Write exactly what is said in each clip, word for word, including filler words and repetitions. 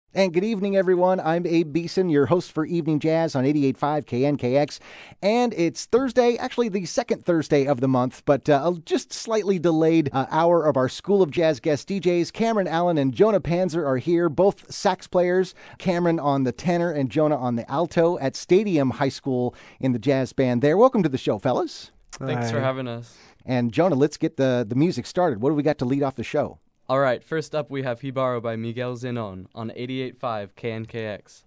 And good evening, everyone. I'm Abe Beeson, your host for Evening Jazz on eighty-eight point five K N K X. And it's Thursday, actually the second Thursday of the month, but uh, a just slightly delayed uh, hour of our School of Jazz guest D Js. Cameron Allen and Jonah Panzer are here, both sax players. Cameron on the tenor and Jonah on the alto at Stadium High School in the jazz band there. Welcome to the show, fellas. Thanks Hi. for having us. And Jonah, let's get the, the music started. What do we got to lead off the show? All right, first up we have Hibaro by Miguel Zenon on eighty-eight point five K N K X.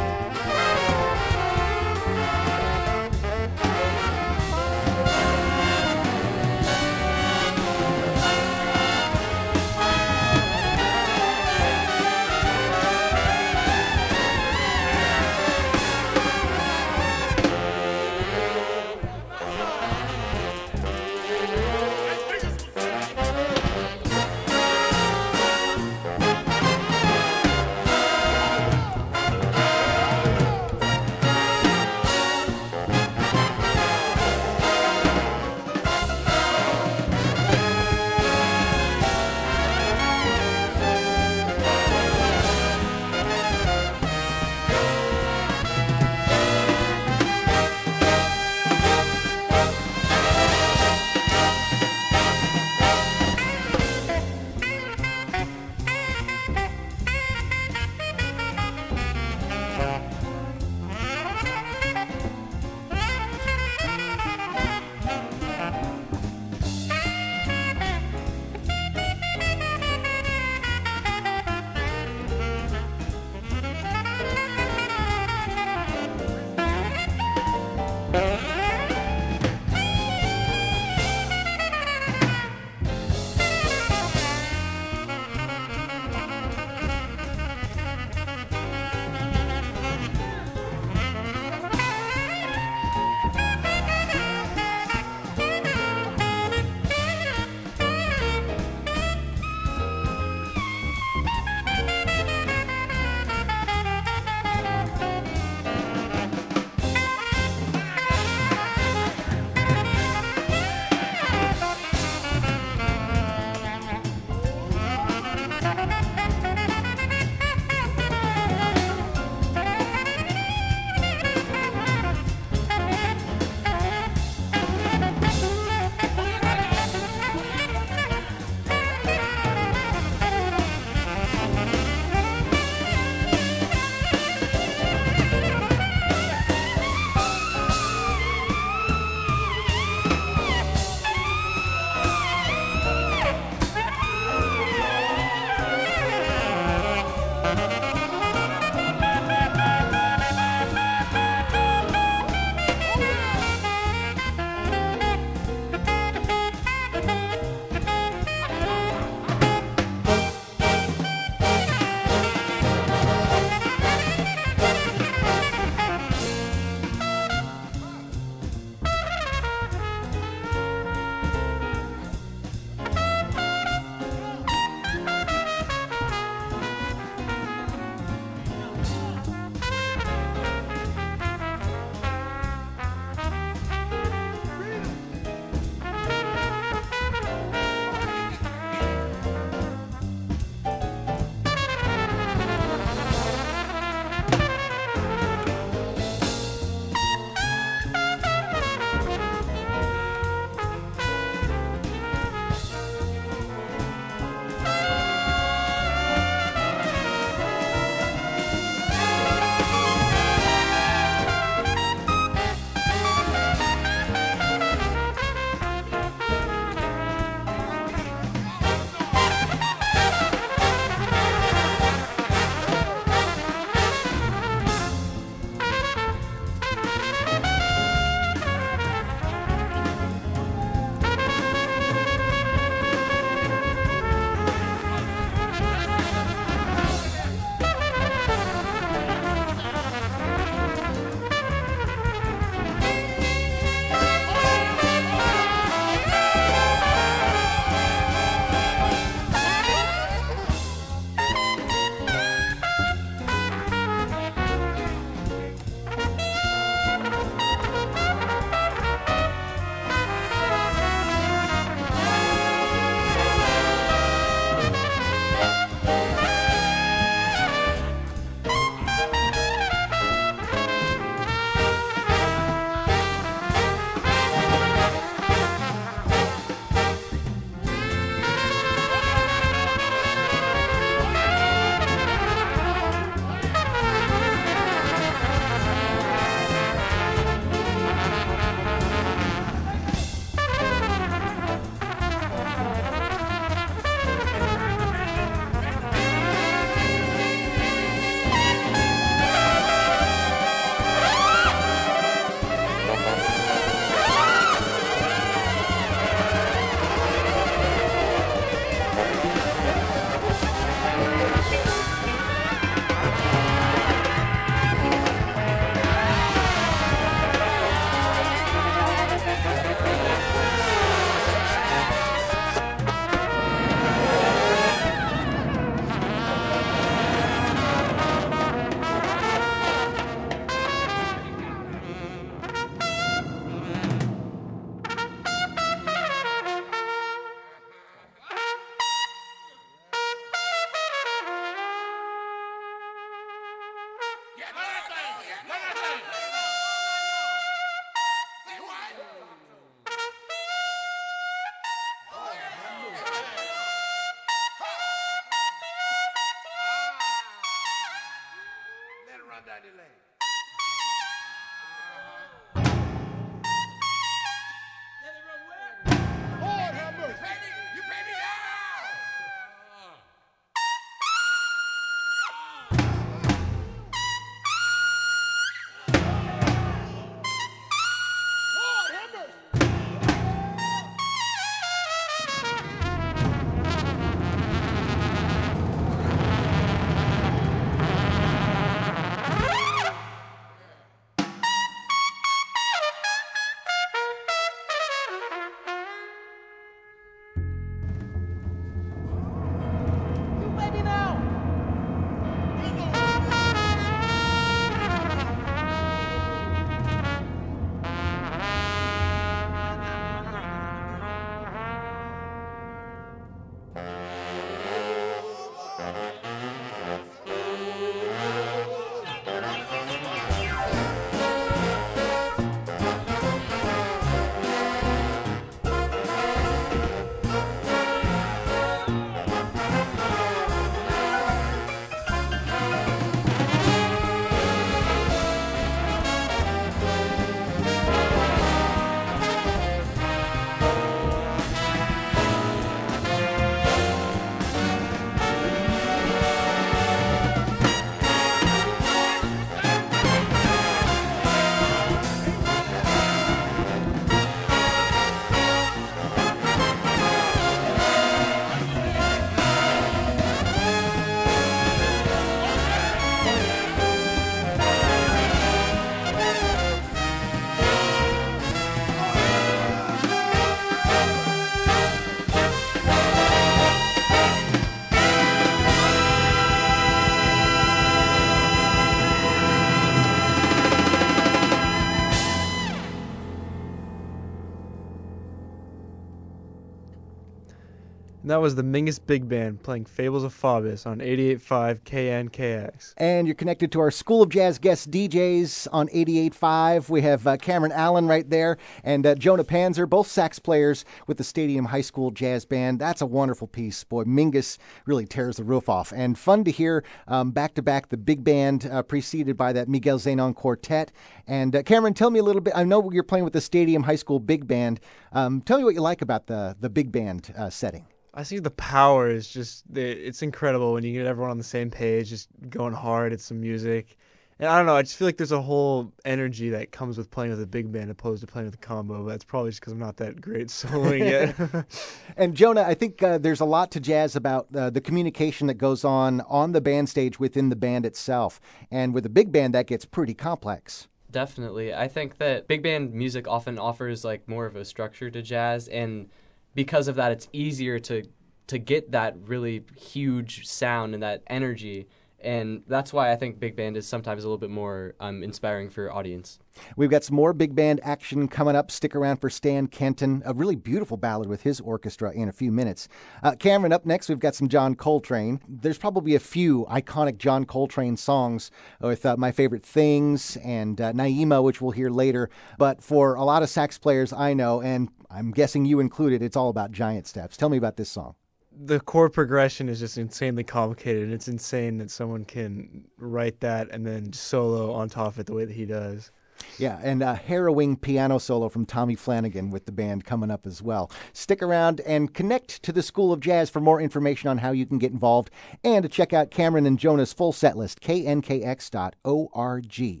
And that was the Mingus Big Band playing Fables of Faubus on eighty-eight point five K N K X. And you're connected to our School of Jazz guest D Js on eighty-eight point five. We have uh, Cameron Allen right there and uh, Jonah Panzer, both sax players with the Stadium High School Jazz Band. That's a wonderful piece. Boy, Mingus really tears the roof off. And fun to hear um, back-to-back the big band uh, preceded by that Miguel Zenon Quartet. And uh, Cameron, tell me a little bit. I know you're playing with the Stadium High School Big Band. Um, tell me what you like about the, the big band uh, setting. I think the power is just, it's incredible when you get everyone on the same page, just going hard at some music. And I don't know, I just feel like there's a whole energy that comes with playing with a big band opposed to playing with a combo. But that's probably just because I'm not that great soloing yet. And Jonah, I think uh, there's a lot to jazz about uh, the communication that goes on on the band stage within the band itself. And with a big band, that gets pretty complex. Definitely. I think that big band music often offers like more of a structure to jazz, and because of that, it's easier to to get that really huge sound and that energy. And that's why I think big band is sometimes a little bit more um, inspiring for your audience. We've got some more big band action coming up. Stick around for Stan Kenton, a really beautiful ballad with his orchestra in a few minutes. Uh, Cameron, up next, we've got some John Coltrane. There's probably a few iconic John Coltrane songs with uh, My Favorite Things and uh, Naima, which we'll hear later. But for a lot of sax players I know, and I'm guessing you included, it's all about giant steps. Tell me about this song. The chord progression is just insanely complicated, and it's insane that someone can write that and then solo on top of it the way that he does. Yeah, and a harrowing piano solo from Tommy Flanagan with the band coming up as well. Stick around and connect to the School of Jazz for more information on how you can get involved and to check out Cameron and Jonah's full set list, K N K X dot org.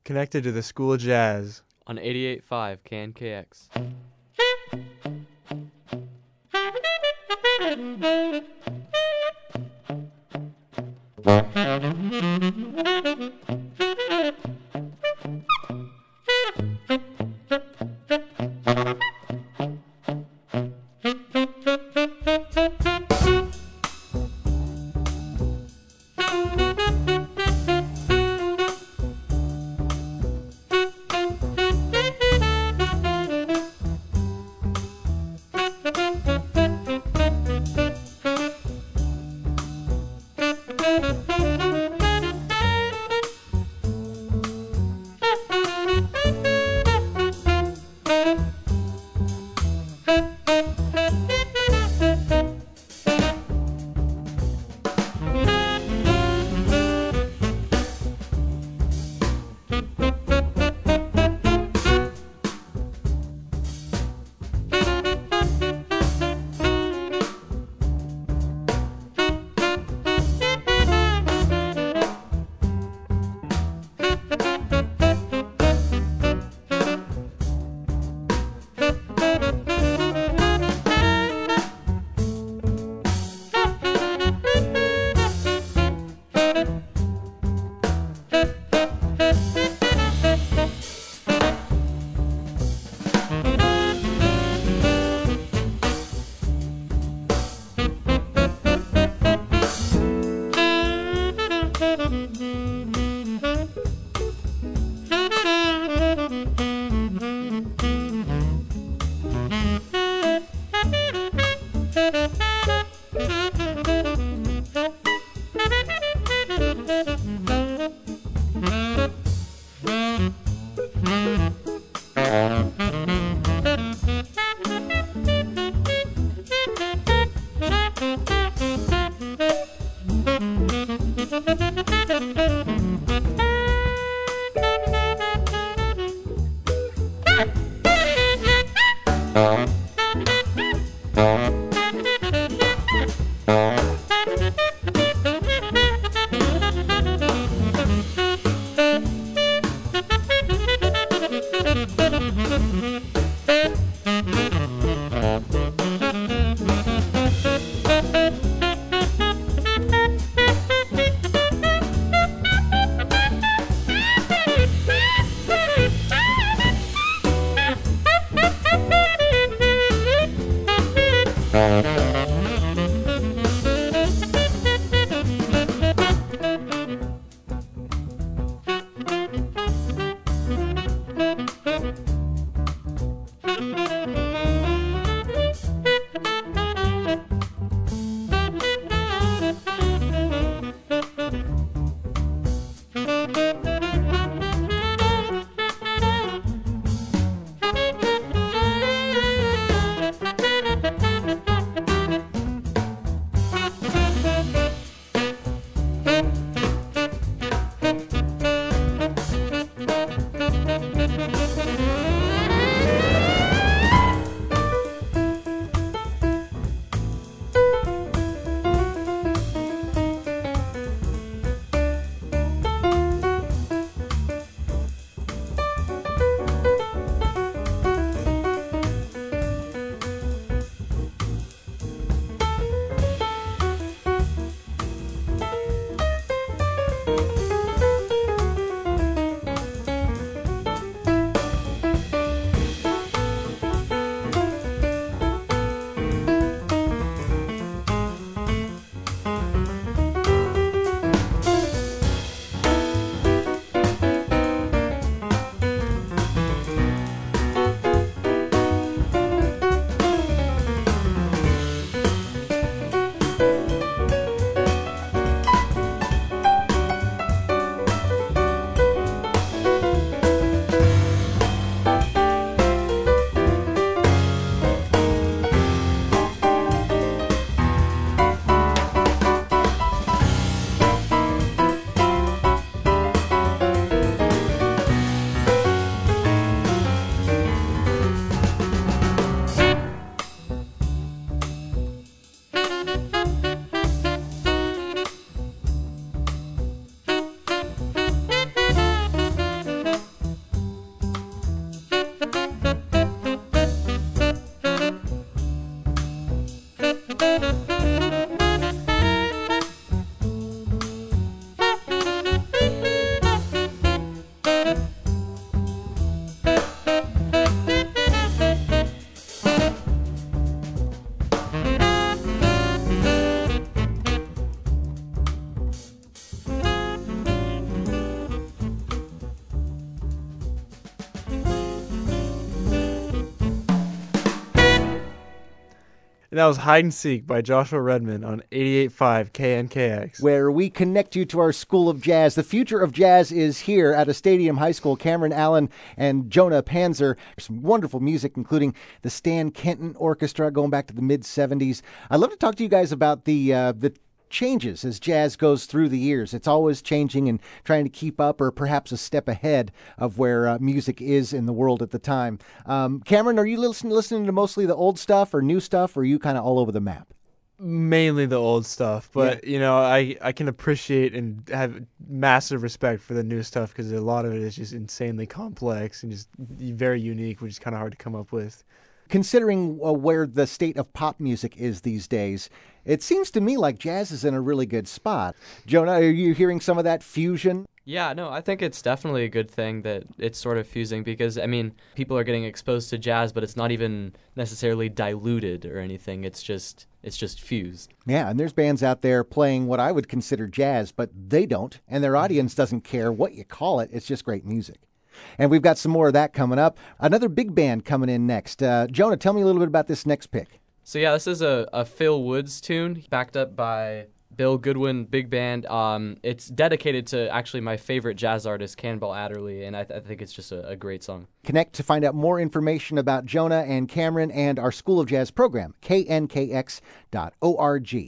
Connected to the School of Jazz. On eighty-eight point five K N K X. And that was Hide and Seek by Joshua Redman on eighty-eight point five K N K X. Where we connect you to our School of Jazz. The future of jazz is here at a Stadium High School. Cameron Allen and Jonah Panzer. Some wonderful music, including the Stan Kenton Orchestra going back to the mid seventies. I'd love to talk to you guys about the uh, the changes as jazz goes through the years. It's always changing and trying to keep up or perhaps a step ahead of where uh, music is in the world at the time. Um, Cameron, are you listen, listening to mostly the old stuff or new stuff, or are you kind of all over the map? Mainly the old stuff, but, yeah. you know, I, I can appreciate and have massive respect for the new stuff because a lot of it is just insanely complex and just very unique, which is kind of hard to come up with. Considering uh, where the state of pop music is these days, it seems to me like jazz is in a really good spot. Jonah, are you hearing some of that fusion? Yeah, no, I think it's definitely a good thing that it's sort of fusing because, I mean, people are getting exposed to jazz, but it's not even necessarily diluted or anything. It's just it's just fused. Yeah, and there's bands out there playing what I would consider jazz, but they don't, and their audience doesn't care what you call it. It's just great music. And we've got some more of that coming up. Another big band coming in next. Uh, Jonah, tell me a little bit about this next pick. So yeah, this is a, a Phil Woods tune backed up by Bill Goodwin Big Band. Um, it's dedicated to actually my favorite jazz artist, Cannonball Adderley, and I, th- I think it's just a, a great song. Connect to find out more information about Jonah and Cameron and our School of Jazz program, K N K X dot org.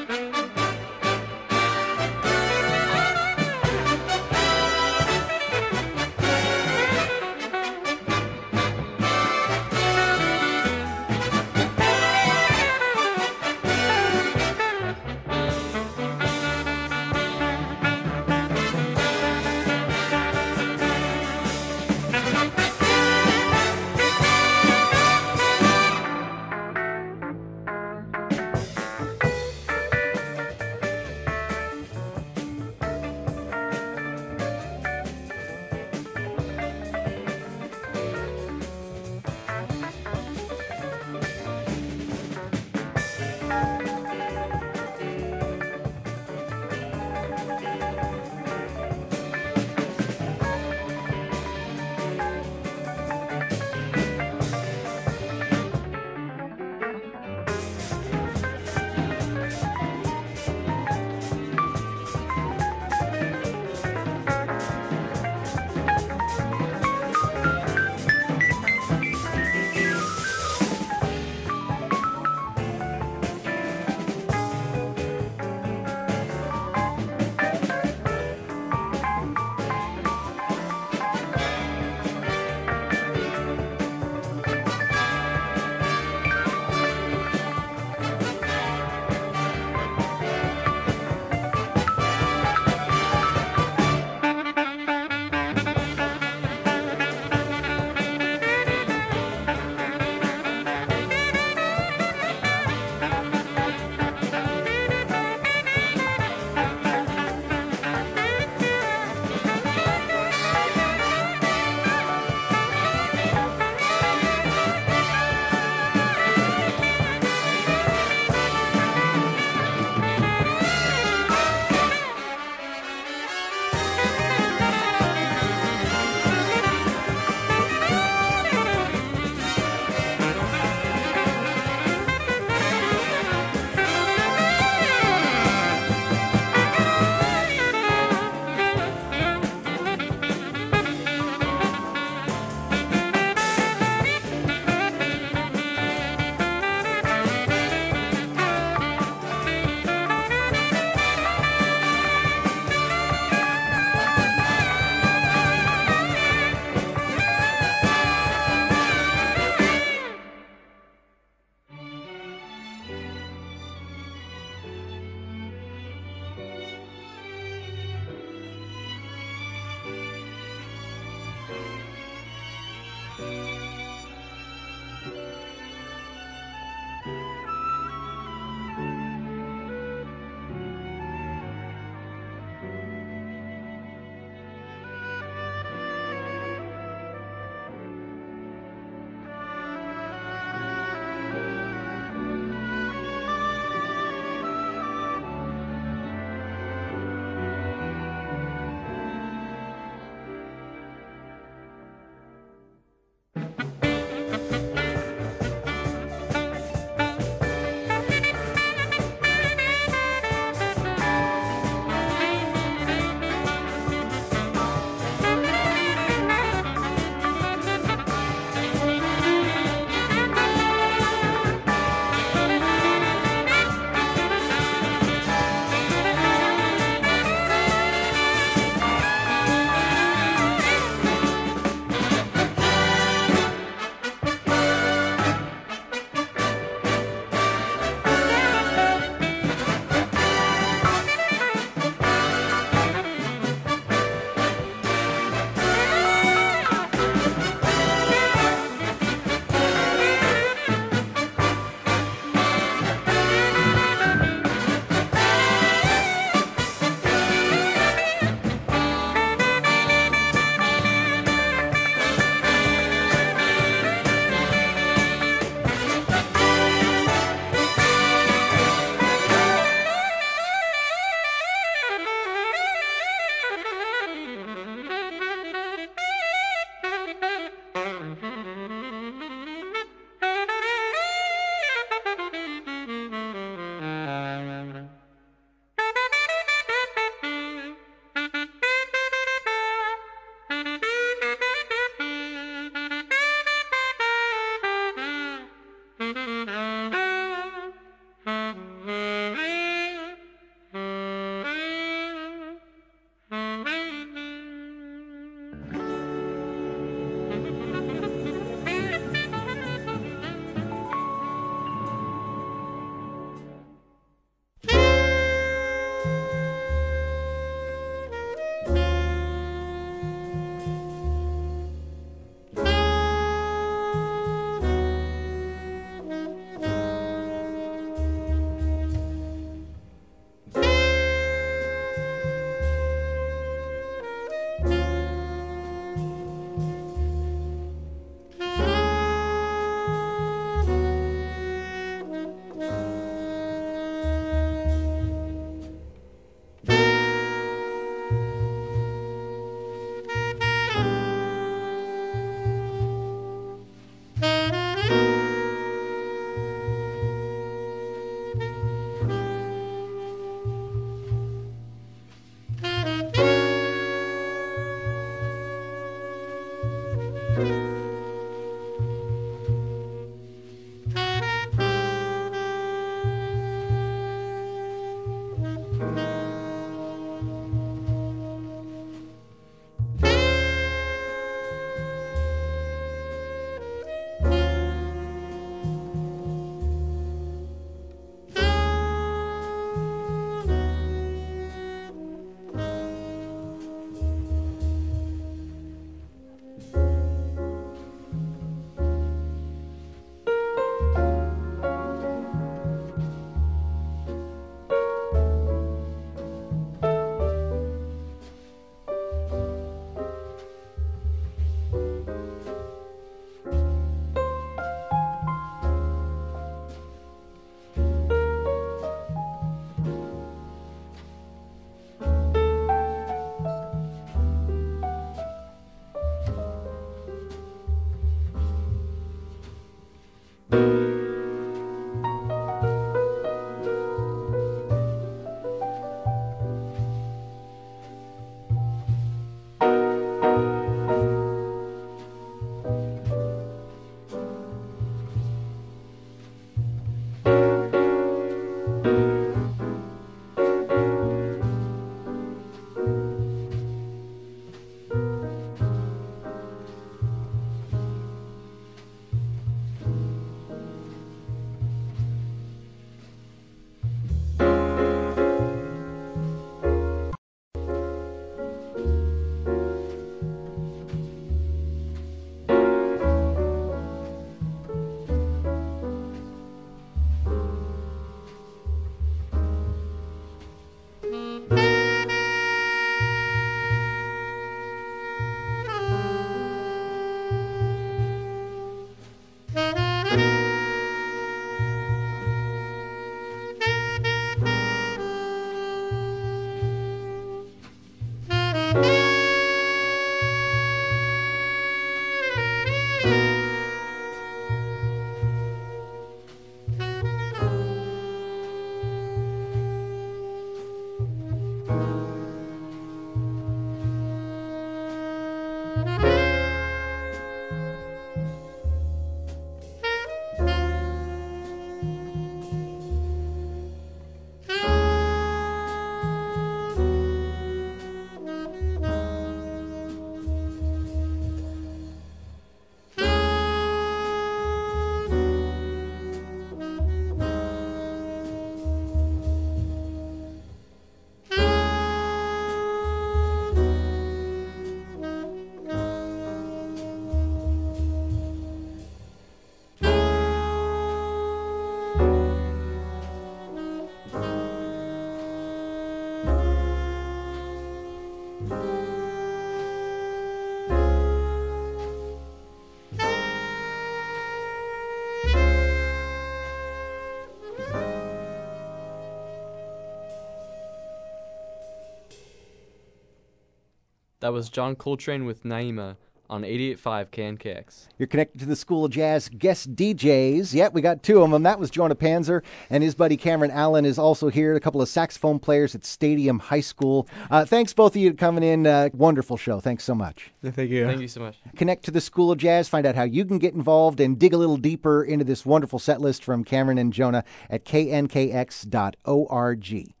That was John Coltrane with Naima on eighty-eight point five K N K X. You're connected to the School of Jazz guest D Js. Yep, we got two of them. That was Jonah Panzer, and his buddy Cameron Allen is also here, a couple of saxophone players at Stadium High School. Uh, thanks, both of you, for coming in. Uh, wonderful show. Thanks so much. Yeah, thank you. Thank you so much. Connect to the School of Jazz, find out how you can get involved, and dig a little deeper into this wonderful set list from Cameron and Jonah at K N K X dot org.